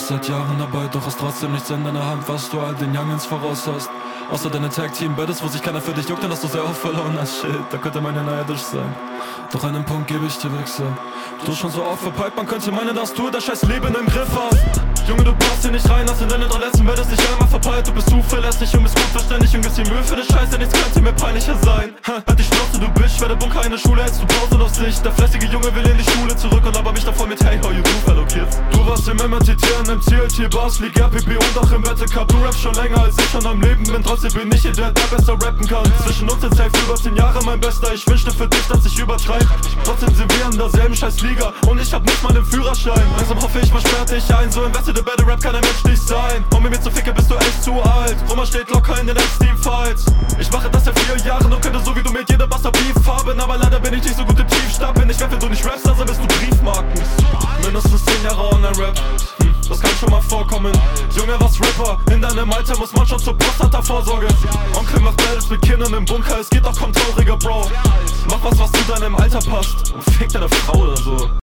bist seit Jahren dabei, doch hast trotzdem nichts in deiner Hand, was du all den Youngins voraus hast. Außer deine Tag-Team-Battles, wo sich keiner für dich juckt, dann hast du sehr oft verloren. Ah shit, da könnte meine neidisch sein. Doch einen Punkt gebe ich dir, Wichser. Du schon so oft verpeilt, man könnte meinen, dass du das scheiß Leben im Griff hast. Junge, du passt hier nicht rein, hast in deinen 3 letzten Battles nicht einmal verpeilt. Du bist zuverlässig und bist gut verständlich und gibst dir Mühe für den Scheiße, nichts könnte mir peinlicher sein. Halt die Schnauze, du Bitch, wer der Bunker in der Schule, hältst du Pause auf sich. Der fleißige Junge will in die Schule zurück und aber mich davor mit Hey, how you do, fellow kids. Du warst im MMTT und im CLT, Bars, League, RPP und auch im Battle Cup. Du rappst schon länger als ich schon am Leben bin, trotzdem bin ich hier der besser rappen kann. Zwischen uns sind safe über 10 Jahre mein Bester, ich wünschte für dich, dass ich übertreibe. Trotzdem sind wir in derselben scheiß Liga und ich hab nicht mal den Führerschein. Langsam hoffe ich, man sperrt dich ein, so investierte Battle Rap kann ein Mensch nicht sein. Um mit mir zu ficken, bist du echt zu alt. Roma steht locker in den Steam-Fights. Ich mache das seit 4 Jahren und könnte so wie du mit jeder Buster Beef haben, aber leider bin ich nicht so gut im Tiefstapeln. Ich werd, wenn du nicht rappst, also bist du Briefmarken. Mindestens 10 Jahre Online-Rap, das kann schon mal vorkommen. Junge, was Rapper? In deinem Alter muss man schon zur Prostata-Vorsorge. Onkel macht Battles mit Kindern im Bunker, es geht auch kaum trauriger, Bro. Mach was zu deinem Alter passt und fick deine Frau oder so.